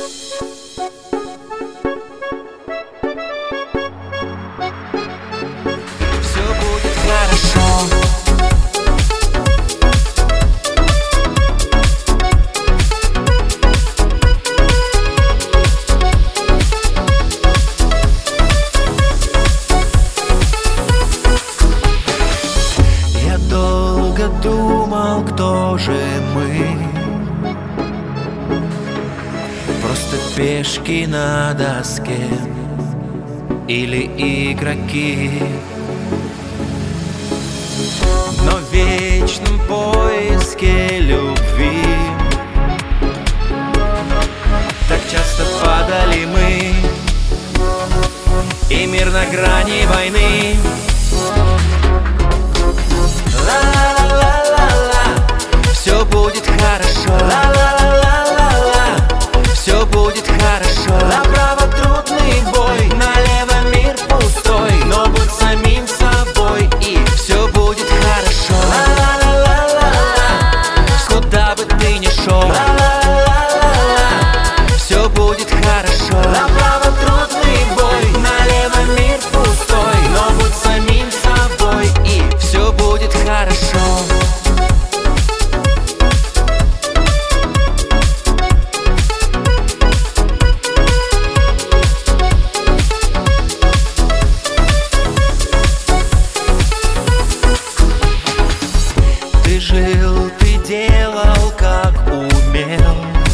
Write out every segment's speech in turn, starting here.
Все будет хорошо. Я долго думал, кто же мы. Просто пешки на доске или игроки, но в вечном поиске любви. Так часто падали мы, и мир на грани войны. Ла-ла-ла-ла-ла, все будет хорошо. Ла-ла-ла-ла-ла, все будет хорошо. Направо трудный бой, налево мир пустой, но будь самим собой, и все будет хорошо. Ла-ла-ла-ла-ла, куда бы ты ни шел. Ла-ла-ла-ла-ла, все будет хорошо. Направо трудный бой, налево мир пустой, но будь самим собой, и все будет хорошо. Ты жил, ты делал, как умел.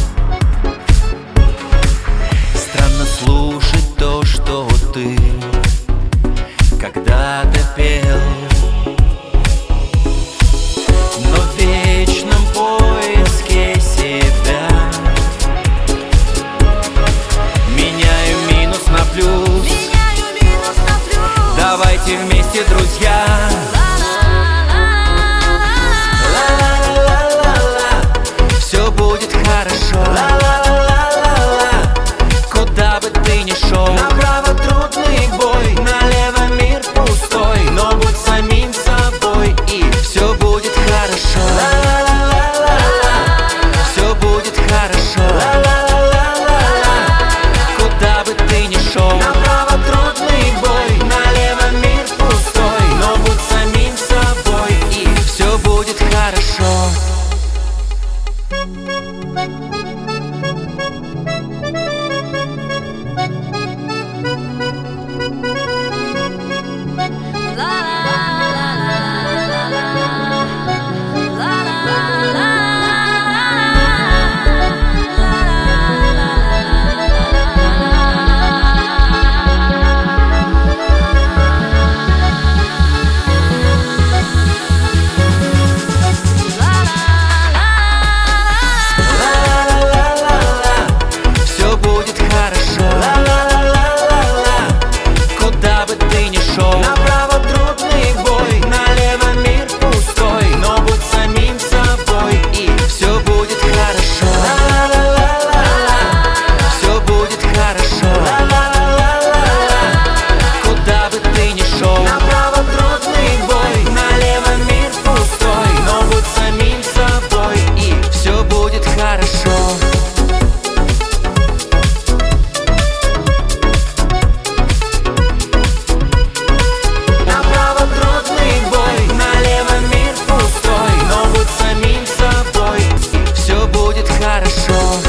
Странно слушать то, что ты когда-то пел. Но в вечном поиске себя меняю минус на плюс. Давайте вместе, друзья. Все будет хорошо. Ла-ла-ла-ла-ла, куда бы ты ни шел. Направо трудный бой, налево мир пустой, но будь самим собой, и все будет хорошо. Ла-ла-ла-ла-ла, все будет хорошо. Ла-ла-ла-ла-ла, куда бы ты ни шел. Направо трудный бой, налево мир пустой, но будь самим собой, и все будет хорошо. Все будет хорошо. Ла-ла-ла-ла-ла, куда бы ты ни шел. Направо трудный бой, налево мир пустой, но будь самим собой, и все будет хорошо. Ла-ла-ла-ла-ла, все будет хорошо. Ла-ла-ла-ла-ла, куда бы ты ни шел. Направо трудный бой, налево мир пустой, но будь самим собой, и все будет хорошо. Направо трудный бой, налево мир пустой, но будь самим собой, все будет хорошо.